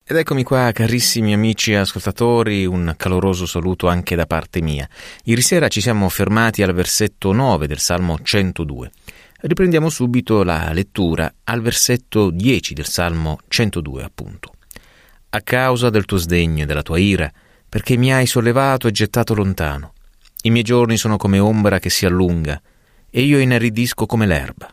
Ed eccomi qua, carissimi amici ascoltatori, un caloroso saluto anche da parte mia. Ieri sera ci siamo fermati al versetto 9 del Salmo 102. Riprendiamo subito la lettura al versetto 10 del Salmo 102, appunto. A causa del tuo sdegno e della tua ira, perché mi hai sollevato e gettato lontano. I miei giorni sono come ombra che si allunga, e io inaridisco come l'erba.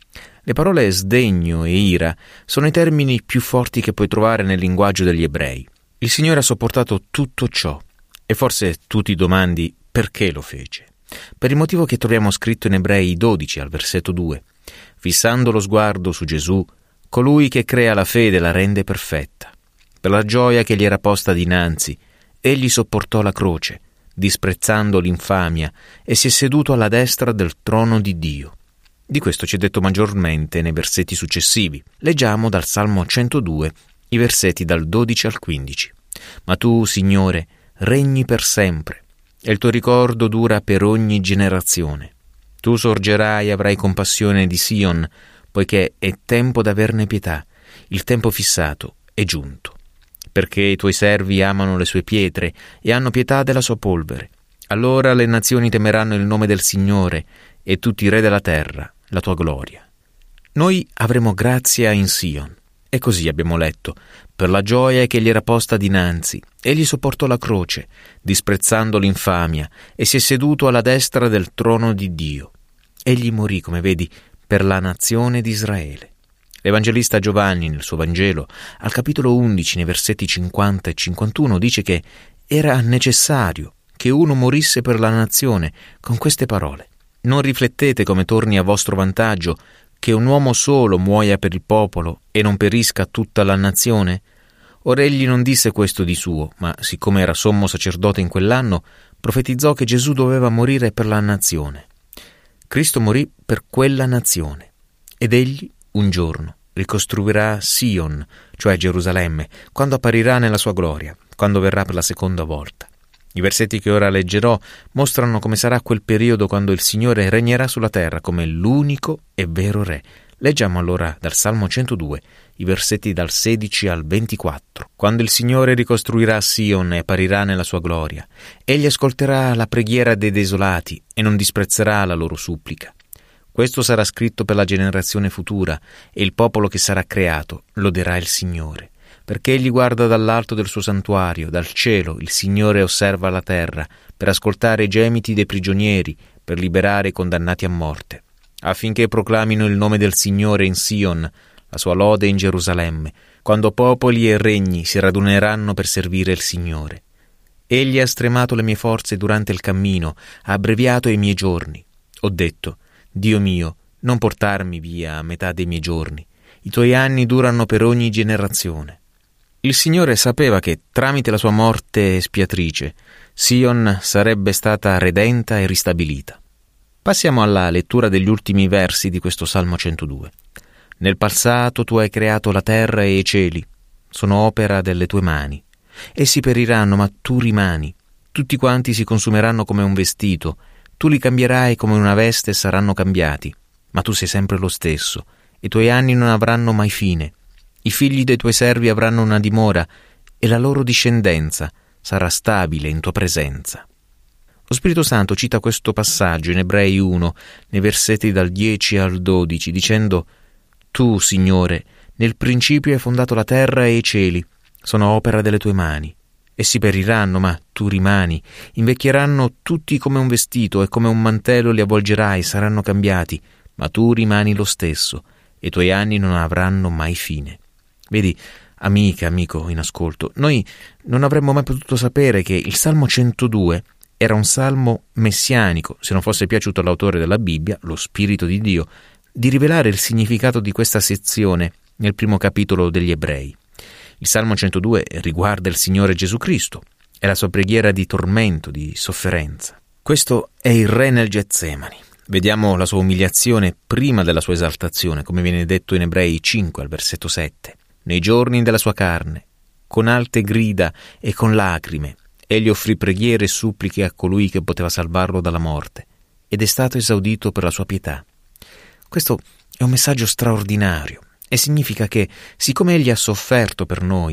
Le parole sdegno e ira sono i termini più forti che puoi trovare nel linguaggio degli ebrei. Il Signore ha sopportato tutto ciò, e forse tu ti domandi perché lo fece. Per il motivo che troviamo scritto in Ebrei 12 al versetto 2. Fissando lo sguardo su Gesù, colui che crea la fede la rende perfetta. Per la gioia che gli era posta dinanzi, egli sopportò la croce, disprezzando l'infamia, e si è seduto alla destra del trono di Dio. Di questo ci è detto maggiormente nei versetti successivi. Leggiamo dal Salmo 102 i versetti dal 12 al 15. Ma tu, Signore, regni per sempre, e il tuo ricordo dura per ogni generazione. Tu sorgerai e avrai compassione di Sion, poiché è tempo d'averne pietà, il tempo fissato è giunto. Perché i tuoi servi amano le sue pietre e hanno pietà della sua polvere. Allora le nazioni temeranno il nome del Signore, e tutti i re della terra la tua gloria. Noi avremo grazia in Sion. E così abbiamo letto: per la gioia che gli era posta dinanzi, egli sopportò la croce, disprezzando l'infamia, e si è seduto alla destra del trono di Dio. Egli morì, come vedi, per la nazione di Israele. L'Evangelista Giovanni, nel suo Vangelo, al capitolo 11, nei versetti 50 e 51, dice che era necessario che uno morisse per la nazione con queste parole: non riflettete come torni a vostro vantaggio che un uomo solo muoia per il popolo e non perisca tutta la nazione? Ora egli non disse questo di suo, ma siccome era sommo sacerdote in quell'anno, profetizzò che Gesù doveva morire per la nazione. Cristo morì per quella nazione, ed egli un giorno ricostruirà Sion, cioè Gerusalemme, quando apparirà nella sua gloria, quando verrà per la seconda volta. I versetti che ora leggerò mostrano come sarà quel periodo quando il Signore regnerà sulla terra come l'unico e vero Re. Leggiamo allora dal Salmo 102 i versetti dal 16 al 24. Quando il Signore ricostruirà Sion e apparirà nella sua gloria, egli ascolterà la preghiera dei desolati e non disprezzerà la loro supplica. Questo sarà scritto per la generazione futura, e il popolo che sarà creato loderà il Signore. Perché egli guarda dall'alto del suo santuario, dal cielo, il Signore osserva la terra, per ascoltare i gemiti dei prigionieri, per liberare i condannati a morte, affinché proclamino il nome del Signore in Sion, la sua lode in Gerusalemme, quando popoli e regni si raduneranno per servire il Signore. Egli ha stremato le mie forze durante il cammino, ha abbreviato i miei giorni. Ho detto: Dio mio, non portarmi via a metà dei miei giorni. I tuoi anni durano per ogni generazione. Il Signore sapeva che, tramite la sua morte espiatrice, Sion sarebbe stata redenta e ristabilita. Passiamo alla lettura degli ultimi versi di questo Salmo 102. Nel passato tu hai creato la terra e i cieli, sono opera delle tue mani. Essi periranno, ma tu rimani. Tutti quanti si consumeranno come un vestito, tu li cambierai come una veste e saranno cambiati, ma tu sei sempre lo stesso, e i tuoi anni non avranno mai fine. I figli dei tuoi servi avranno una dimora, e la loro discendenza sarà stabile in tua presenza. Lo Spirito Santo cita questo passaggio in Ebrei 1, nei versetti dal 10 al 12, dicendo: Tu, Signore, nel principio hai fondato la terra e i cieli, sono opera delle tue mani. Essi periranno, ma tu rimani. Invecchieranno tutti come un vestito, e come un mantello li avvolgerai, saranno cambiati, ma tu rimani lo stesso, e i tuoi anni non avranno mai fine. Vedi, amica, amico in ascolto, noi non avremmo mai potuto sapere che il Salmo 102 era un salmo messianico, se non fosse piaciuto all'autore della Bibbia, lo Spirito di Dio, di rivelare il significato di questa sezione nel primo capitolo degli Ebrei. Il Salmo 102 riguarda il Signore Gesù Cristo, è la sua preghiera di tormento, di sofferenza. Questo è il Re nel Getsemani. Vediamo la sua umiliazione prima della sua esaltazione, come viene detto in Ebrei 5 al versetto 7. Nei giorni della sua carne, con alte grida e con lacrime, egli offrì preghiere e suppliche a colui che poteva salvarlo dalla morte, ed è stato esaudito per la sua pietà. Questo è un messaggio straordinario e significa che, siccome egli ha sofferto per noi,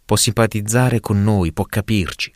può simpatizzare con noi, può capirci.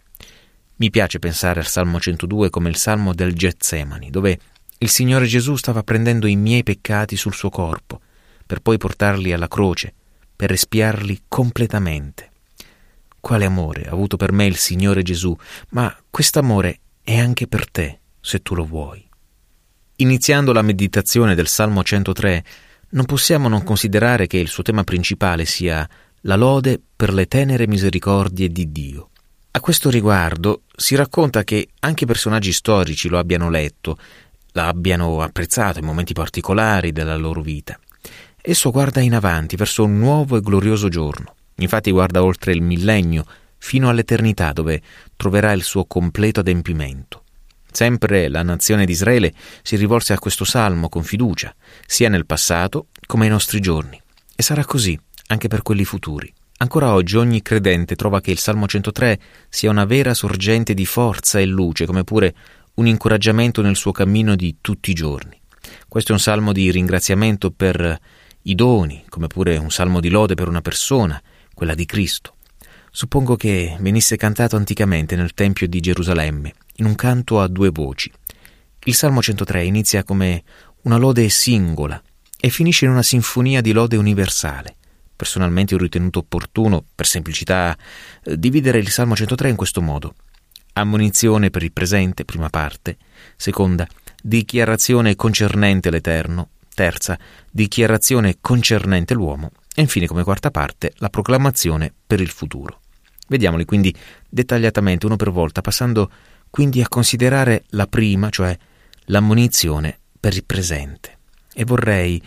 Mi piace pensare al Salmo 102 come il Salmo del Getsemani, dove il Signore Gesù stava prendendo i miei peccati sul suo corpo, per poi portarli alla croce, per espiarli completamente. Quale amore ha avuto per me il Signore Gesù, ma quest'amore è anche per te, se tu lo vuoi. Iniziando la meditazione del Salmo 103, non possiamo non considerare che il suo tema principale sia la lode per le tenere misericordie di Dio. A questo riguardo si racconta che anche personaggi storici lo abbiano letto, l'abbiano apprezzato in momenti particolari della loro vita. Esso guarda in avanti verso un nuovo e glorioso giorno. Infatti guarda oltre il millennio, fino all'eternità, dove troverà il suo completo adempimento. Sempre la nazione di Israele si rivolse a questo salmo con fiducia, sia nel passato come ai nostri giorni. E sarà così anche per quelli futuri. Ancora oggi ogni credente trova che il Salmo 103 sia una vera sorgente di forza e luce, come pure un incoraggiamento nel suo cammino di tutti i giorni. Questo è un salmo di ringraziamento per i doni, come pure un salmo di lode per una persona, quella di Cristo. Suppongo che venisse cantato anticamente nel Tempio di Gerusalemme, in un canto a due voci. Il Salmo 103 inizia come una lode singola e finisce in una sinfonia di lode universale. Personalmente ho ritenuto opportuno, per semplicità, dividere il Salmo 103 in questo modo. Ammonizione per il presente, prima parte. Seconda, dichiarazione concernente l'Eterno. Terza, dichiarazione concernente l'uomo. E infine, come quarta parte, la proclamazione per il futuro. Vediamoli quindi dettagliatamente uno per volta, passando quindi a considerare la prima, cioè l'ammonizione per il presente. E vorrei,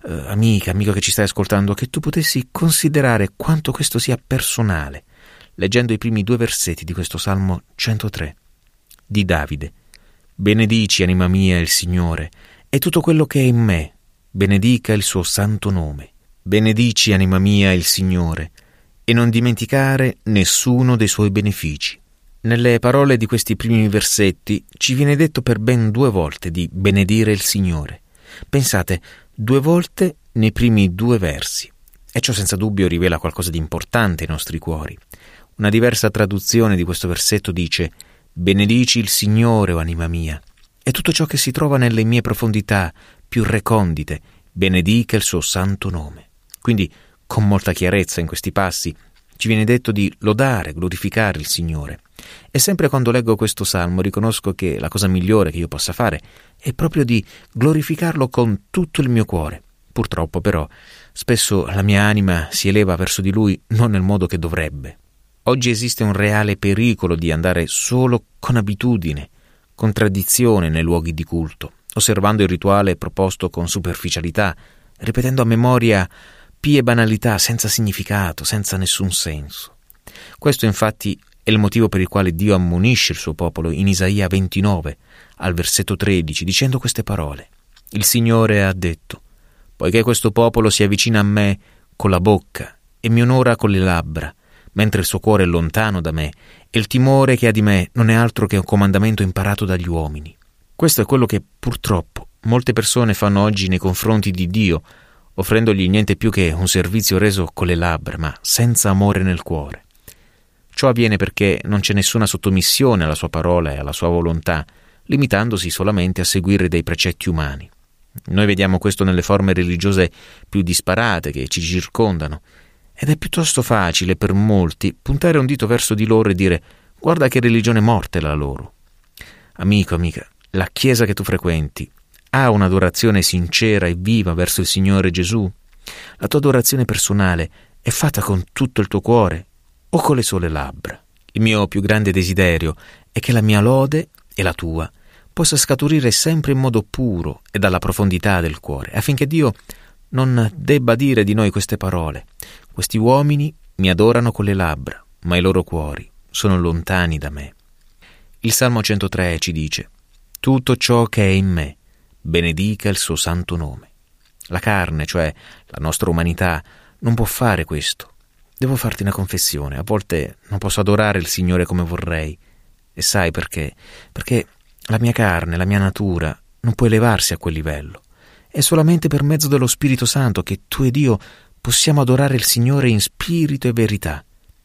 amico che ci stai ascoltando, che tu potessi considerare quanto questo sia personale, leggendo i primi 2 versetti di questo Salmo 103, di Davide. Benedici, anima mia, il Signore, e tutto quello che è in me, benedica il suo santo nome. Benedici, anima mia, il Signore, e non dimenticare nessuno dei suoi benefici. Nelle parole di questi primi versetti ci viene detto per ben 2 volte di benedire il Signore. Pensate, 2 volte nei primi 2 versi. E ciò senza dubbio rivela qualcosa di importante ai nostri cuori. Una diversa traduzione di questo versetto dice: benedici il Signore, o anima mia, e tutto ciò che si trova nelle mie profondità più recondite, benedica il suo santo nome. Quindi, con molta chiarezza in questi passi, ci viene detto di lodare, glorificare il Signore. E sempre quando leggo questo salmo riconosco che la cosa migliore che io possa fare è proprio di glorificarlo con tutto il mio cuore. Purtroppo, però, spesso la mia anima si eleva verso di Lui non nel modo che dovrebbe. Oggi esiste un reale pericolo di andare solo con abitudine, con tradizione nei luoghi di culto, osservando il rituale proposto con superficialità, ripetendo a memoria pie banalità senza significato, senza nessun senso. Questo infatti è il motivo per il quale Dio ammonisce il suo popolo in Isaia 29, al versetto 13, dicendo queste parole. Il Signore ha detto: poiché questo popolo si avvicina a me con la bocca e mi onora con le labbra, mentre il suo cuore è lontano da me e il timore che ha di me non è altro che un comandamento imparato dagli uomini. Questo è quello che purtroppo molte persone fanno oggi nei confronti di Dio, offrendogli niente più che un servizio reso con le labbra, ma senza amore nel cuore. Ciò avviene perché non c'è nessuna sottomissione alla sua parola e alla sua volontà, limitandosi solamente a seguire dei precetti umani. Noi vediamo questo nelle forme religiose più disparate che ci circondano, ed è piuttosto facile per molti puntare un dito verso di loro e dire: guarda che religione morta è la loro. Amico, amica, la chiesa che tu frequenti ha un'adorazione sincera e viva verso il Signore Gesù? La tua adorazione personale è fatta con tutto il tuo cuore o con le sole labbra? Il mio più grande desiderio è che la mia lode e la tua possa scaturire sempre in modo puro e dalla profondità del cuore, affinché Dio non debba dire di noi queste parole: questi uomini mi adorano con le labbra, ma i loro cuori sono lontani da me. Il Salmo 103 ci dice: tutto ciò che è in me benedica il suo santo nome. La carne, cioè la nostra umanità, non può fare questo. Devo farti una confessione: a volte non posso adorare il Signore come vorrei. E sai perché? Perché la mia carne, la mia natura non può elevarsi a quel livello. È solamente per mezzo dello Spirito Santo che tu ed io possiamo adorare il Signore in spirito e verità.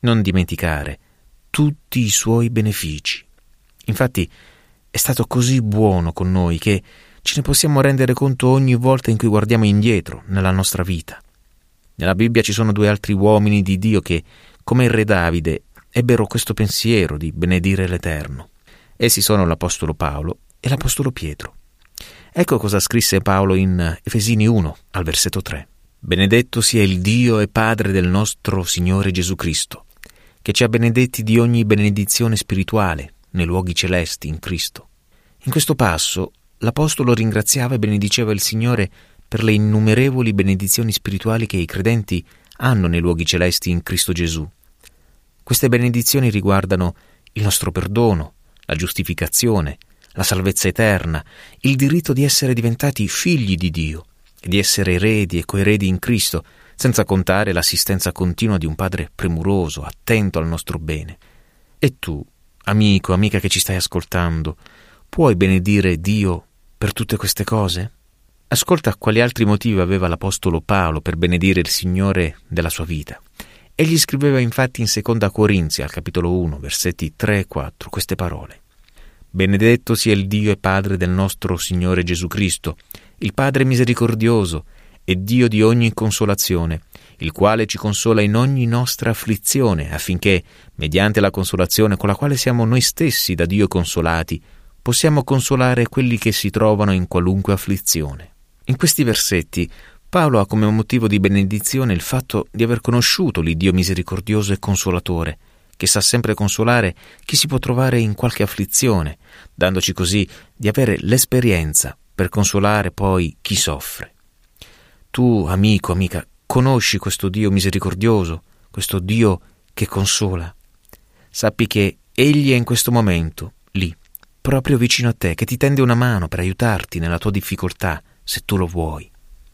non dimenticare tutti i suoi benefici. Infatti è stato così buono con noi che ce ne possiamo rendere conto ogni volta in cui guardiamo indietro nella nostra vita. Nella Bibbia ci sono 2 altri uomini di Dio che, come il re Davide, ebbero questo pensiero di benedire l'Eterno. Essi sono l'Apostolo Paolo e l'Apostolo Pietro. Ecco cosa scrisse Paolo in Efesini 1, al versetto 3. Benedetto sia il Dio e Padre del nostro Signore Gesù Cristo, che ci ha benedetti di ogni benedizione spirituale nei luoghi celesti in Cristo. In questo passo l'Apostolo ringraziava e benediceva il Signore per le innumerevoli benedizioni spirituali che i credenti hanno nei luoghi celesti in Cristo Gesù. Queste benedizioni riguardano il nostro perdono, la giustificazione, la salvezza eterna, il diritto di essere diventati figli di Dio e di essere eredi e coeredi in Cristo, senza contare l'assistenza continua di un Padre premuroso, attento al nostro bene. E tu, amico, amica che ci stai ascoltando, puoi benedire Dio per tutte queste cose? Ascolta quali altri motivi aveva l'Apostolo Paolo per benedire il Signore della sua vita. Egli scriveva infatti in 2 Corinzi, al capitolo 1, versetti 3 e 4, queste parole. Benedetto sia il Dio e Padre del nostro Signore Gesù Cristo, il Padre misericordioso e Dio di ogni consolazione, il quale ci consola in ogni nostra afflizione, affinché, mediante la consolazione con la quale siamo noi stessi da Dio consolati, possiamo consolare quelli che si trovano in qualunque afflizione. In questi versetti Paolo ha come motivo di benedizione il fatto di aver conosciuto l'Iddio misericordioso e consolatore, che sa sempre consolare chi si può trovare in qualche afflizione, dandoci così di avere l'esperienza per consolare poi chi soffre. Tu, amico, amica, conosci questo Dio misericordioso, questo Dio che consola? Sappi che Egli è in questo momento, lì, proprio vicino a te, che ti tende una mano per aiutarti nella tua difficoltà, se tu lo vuoi.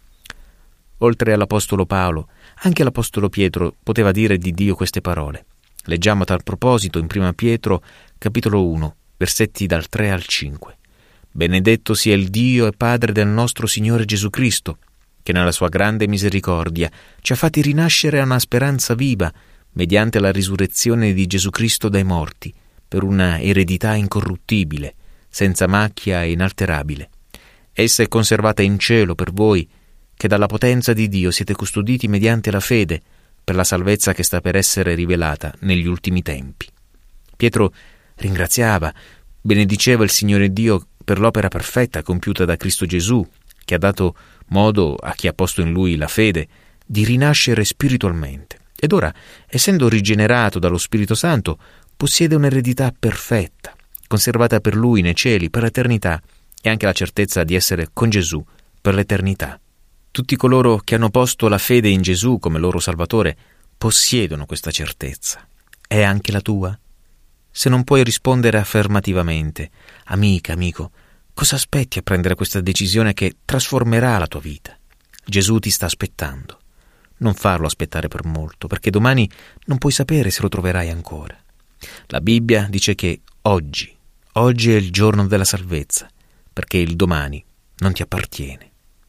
Oltre all'Apostolo Paolo, anche l'Apostolo Pietro poteva dire di Dio queste parole. Leggiamo a tal proposito in 1 Pietro, capitolo 1, versetti dal 3 al 5. Benedetto sia il Dio e Padre del nostro Signore Gesù Cristo, che nella sua grande misericordia ci ha fatti rinascere a una speranza viva mediante la risurrezione di Gesù Cristo dai morti, per una eredità incorruttibile, senza macchia e inalterabile. Essa è conservata in cielo per voi, che dalla potenza di Dio siete custoditi mediante la fede, per la salvezza che sta per essere rivelata negli ultimi tempi. Pietro ringraziava, benediceva il Signore Dio per l'opera perfetta compiuta da Cristo Gesù, che ha dato modo a chi ha posto in Lui la fede di rinascere spiritualmente. Ed ora, essendo rigenerato dallo Spirito Santo, possiede un'eredità perfetta, conservata per Lui nei cieli per l'eternità, e anche la certezza di essere con Gesù per l'eternità. Tutti coloro che hanno posto la fede in Gesù come loro Salvatore possiedono questa certezza. È anche la tua? Se non puoi rispondere affermativamente, amica, amico, cosa aspetti a prendere questa decisione che trasformerà la tua vita? Gesù ti sta aspettando. Non farlo aspettare per molto, perché domani non puoi sapere se lo troverai ancora. La Bibbia dice che oggi è il giorno della salvezza, perché il domani non ti appartiene.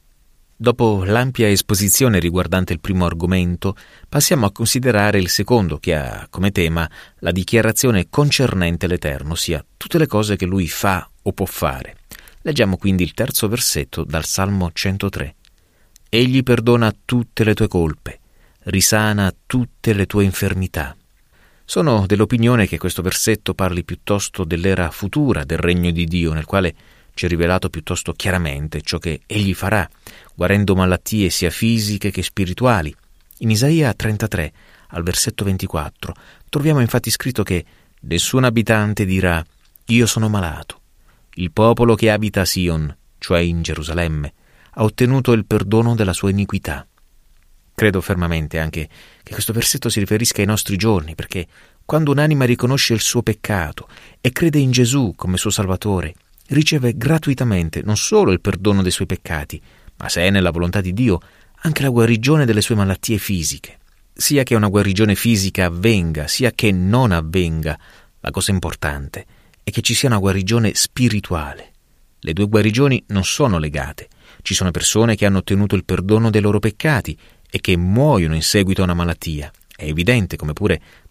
Dopo l'ampia esposizione riguardante il primo argomento, passiamo a considerare il secondo, che ha come tema la dichiarazione concernente l'Eterno, ossia tutte le cose che Lui fa o può fare. Leggiamo quindi il terzo versetto dal Salmo 103. Egli perdona tutte le tue colpe, risana tutte le tue infermità. Sono dell'opinione che questo versetto parli piuttosto dell'era futura del regno di Dio, nel quale ci è rivelato piuttosto chiaramente ciò che Egli farà, guarendo malattie sia fisiche che spirituali. In Isaia 33, al versetto 24, troviamo infatti scritto che nessun abitante dirà «Io sono malato». Il popolo che abita a Sion, cioè in Gerusalemme, ha ottenuto il perdono della sua iniquità. Credo fermamente anche che questo versetto si riferisca ai nostri giorni, perché quando un'anima riconosce il suo peccato e crede in Gesù come suo Salvatore, riceve gratuitamente non solo il perdono dei suoi peccati, ma se è nella volontà di Dio, anche la guarigione delle sue malattie fisiche. Sia che una guarigione fisica avvenga, sia che non avvenga, la cosa importante è che ci sia una guarigione spirituale. Le due guarigioni non sono legate. Ci sono persone che hanno ottenuto il perdono dei loro peccati e che muoiono in seguito a una malattia. È evidente come pure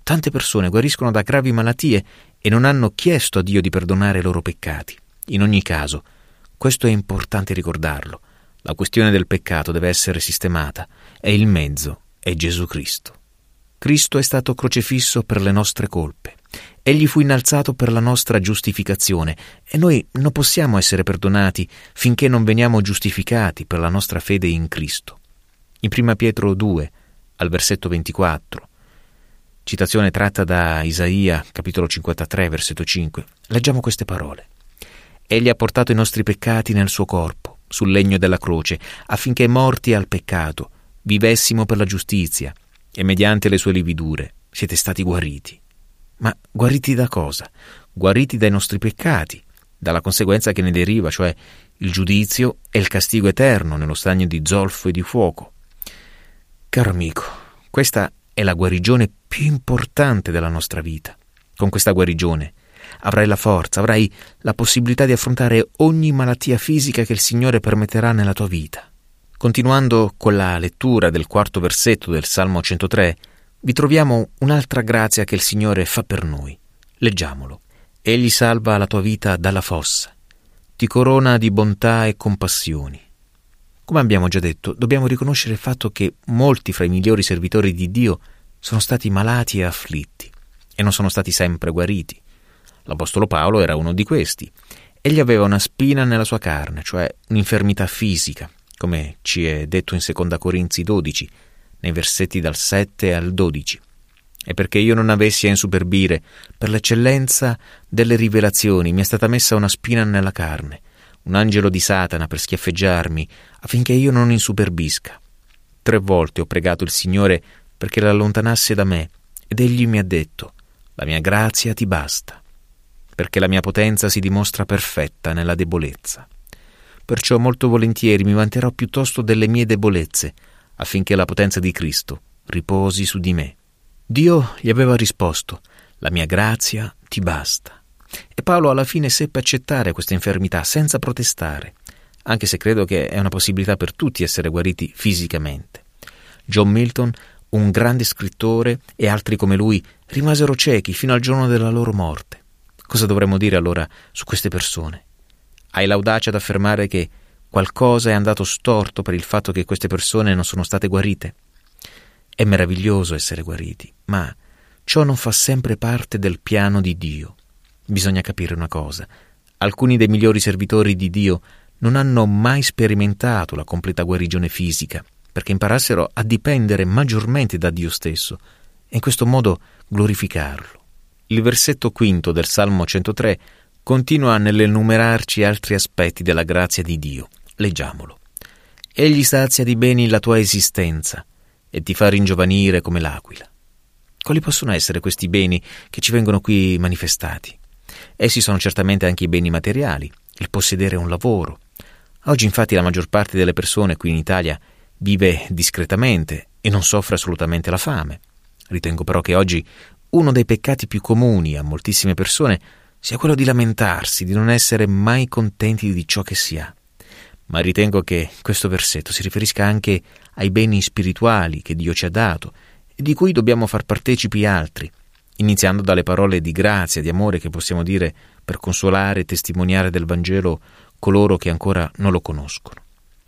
tante persone guariscono da gravi malattie e non hanno chiesto a Dio di perdonare i loro peccati. In ogni caso, questo è importante ricordarlo. La questione del peccato deve essere sistemata e il mezzo è Gesù Cristo. Cristo è stato crocifisso per le nostre colpe. Egli fu innalzato per la nostra giustificazione e noi non possiamo essere perdonati finché non veniamo giustificati per la nostra fede in Cristo. In 1 Pietro 2, al versetto 24, citazione tratta da Isaia, capitolo 53, versetto 5, leggiamo queste parole. Egli ha portato i nostri peccati nel suo corpo, sul legno della croce, affinché morti al peccato, vivessimo per la giustizia, e mediante le sue lividure siete stati guariti. Ma guariti da cosa? Guariti dai nostri peccati, dalla conseguenza che ne deriva, cioè il giudizio e il castigo eterno nello stagno di zolfo e di fuoco. Caro amico, questa è la guarigione più importante della nostra vita. Con questa guarigione avrai la forza, avrai la possibilità di affrontare ogni malattia fisica che il Signore permetterà nella tua vita. Continuando con la lettura del 4° versetto del Salmo 103, vi troviamo un'altra grazia che il Signore fa per noi. Leggiamolo. Egli salva la tua vita dalla fossa, ti corona di bontà e compassioni. Come abbiamo già detto, dobbiamo riconoscere il fatto che molti fra i migliori servitori di Dio sono stati malati e afflitti e non sono stati sempre guariti. L'Apostolo Paolo era uno di questi. Egli aveva una spina nella sua carne, cioè un'infermità fisica, come ci è detto in 2 Corinzi 12, nei versetti dal 7 al 12. E perché io non avessi a insuperbire, per l'eccellenza delle rivelazioni mi è stata messa una spina nella carne, un angelo di Satana per schiaffeggiarmi, affinché io non insuperbisca. 3 volte ho pregato il Signore perché l'allontanasse da me, ed egli mi ha detto: la mia grazia ti basta, perché la mia potenza si dimostra perfetta nella debolezza. Perciò molto volentieri mi vanterò piuttosto delle mie debolezze, affinché la potenza di Cristo riposi su di me. Dio gli aveva risposto: la mia grazia ti basta. E Paolo alla fine seppe accettare questa infermità senza protestare, anche se credo che è una possibilità per tutti essere guariti fisicamente. John Milton, un grande scrittore, e altri come lui rimasero ciechi fino al giorno della loro morte. Cosa dovremmo dire allora su queste persone? Hai l'audacia ad affermare che qualcosa è andato storto per il fatto che queste persone non sono state guarite? È meraviglioso essere guariti, ma ciò non fa sempre parte del piano di Dio. Bisogna capire una cosa: alcuni dei migliori servitori di Dio non hanno mai sperimentato la completa guarigione fisica, perché imparassero a dipendere maggiormente da Dio stesso e in questo modo glorificarlo. Il versetto 5 del Salmo 103 continua nell'enumerarci altri aspetti della grazia di Dio. Leggiamolo. Egli sazia di beni la tua esistenza e ti fa ringiovanire come l'aquila. Quali possono essere questi beni che ci vengono qui manifestati? Essi sono certamente anche i beni materiali, il possedere un lavoro. Oggi infatti la maggior parte delle persone qui in Italia vive discretamente e non soffre assolutamente la fame. Ritengo però che oggi uno dei peccati più comuni a moltissime persone sia quello di lamentarsi, di non essere mai contenti di ciò che si ha. Ma ritengo che questo versetto si riferisca anche ai beni spirituali che Dio ci ha dato e di cui dobbiamo far partecipi altri, iniziando dalle parole di grazia, di amore che possiamo dire per consolare e testimoniare del Vangelo coloro che ancora non lo conoscono.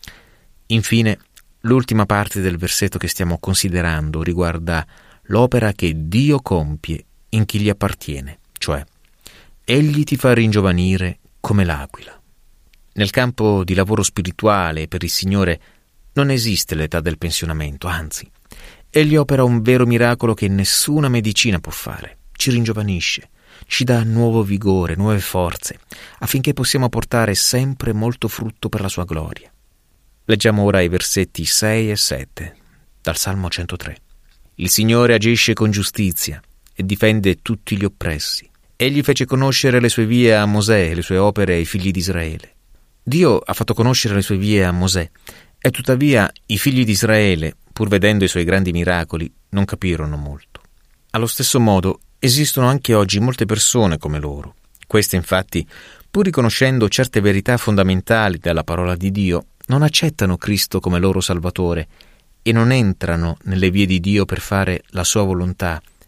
Infine, l'ultima parte del versetto che stiamo considerando riguarda l'opera che Dio compie in chi gli appartiene, cioè Egli ti fa ringiovanire come l'aquila. Nel campo di lavoro spirituale per il Signore non esiste l'età del pensionamento, anzi, Egli opera un vero miracolo che nessuna medicina può fare. Ci ringiovanisce, ci dà nuovo vigore, nuove forze, affinché possiamo portare sempre molto frutto per la sua gloria. Leggiamo ora i versetti 6 e 7 dal Salmo 103. Il Signore agisce con giustizia e difende tutti gli oppressi. Egli fece conoscere le sue vie a Mosè e le sue opere ai figli di Israele. Dio ha fatto conoscere le sue vie a Mosè, e tuttavia i figli di Israele, pur vedendo i suoi grandi miracoli, non capirono molto. Allo stesso modo, esistono anche oggi molte persone come loro. Queste, infatti, pur riconoscendo certe verità fondamentali della parola di Dio, non accettano Cristo come loro Salvatore e non entrano nelle vie di Dio per fare la sua volontà,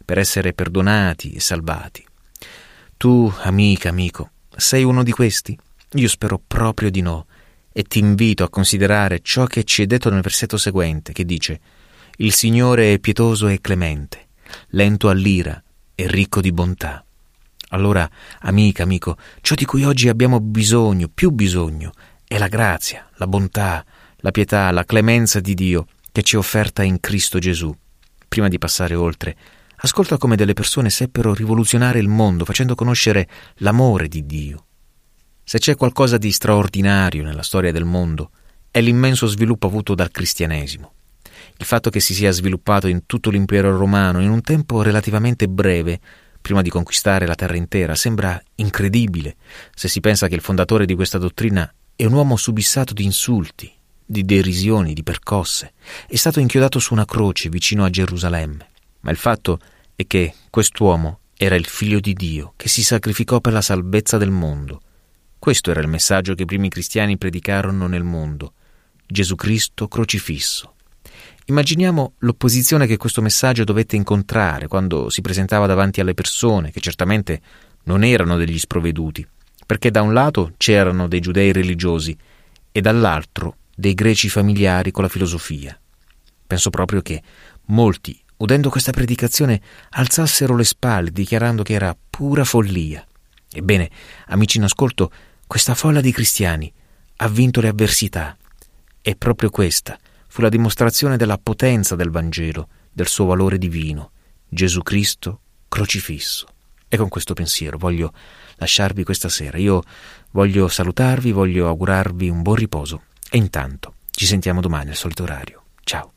per essere perdonati e salvati. Tu, amica, amico, sei uno di questi? Io spero proprio di no, e ti invito a considerare ciò che ci è detto nel versetto seguente, che dice: «Il Signore è pietoso e clemente, lento all'ira e ricco di bontà». Allora, amica, amico, ciò di cui oggi abbiamo bisogno, più bisogno, è la grazia, la bontà, la pietà, la clemenza di Dio che ci è offerta in Cristo Gesù. Prima di passare oltre, ascolta come delle persone seppero rivoluzionare il mondo facendo conoscere l'amore di Dio. Se c'è qualcosa di straordinario nella storia del mondo, è l'immenso sviluppo avuto dal cristianesimo. Il fatto che si sia sviluppato in tutto l'impero romano in un tempo relativamente breve, prima di conquistare la terra intera, sembra incredibile se si pensa che il fondatore di questa dottrina è un uomo subissato di insulti, di derisioni, di percosse. È stato inchiodato su una croce vicino a Gerusalemme. Ma il fatto è che quest'uomo era il Figlio di Dio che si sacrificò per la salvezza del mondo. Questo era il messaggio che i primi cristiani predicarono nel mondo: Gesù Cristo crocifisso. Immaginiamo l'opposizione che questo messaggio dovette incontrare quando si presentava davanti alle persone, che certamente non erano degli sprovveduti, perché da un lato c'erano dei giudei religiosi e dall'altro dei greci familiari con la filosofia. Penso proprio che molti, udendo questa predicazione, alzassero le spalle dichiarando che era pura follia. Ebbene, amici in ascolto, questa folla di cristiani ha vinto le avversità, e proprio questa fu la dimostrazione della potenza del Vangelo, del suo valore divino, Gesù Cristo crocifisso. E con questo pensiero voglio lasciarvi questa sera. Io voglio salutarvi, voglio augurarvi un buon riposo e intanto ci sentiamo domani al solito orario. Ciao.